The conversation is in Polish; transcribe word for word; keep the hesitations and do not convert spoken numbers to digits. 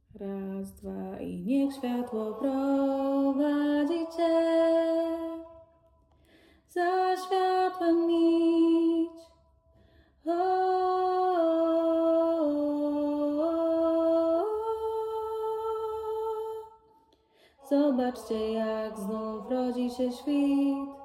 Raz, dwa i niech światło prowadzi cię. Za światłem idź. O, o, o, o. Zobaczcie, jak znów rodzi się świt.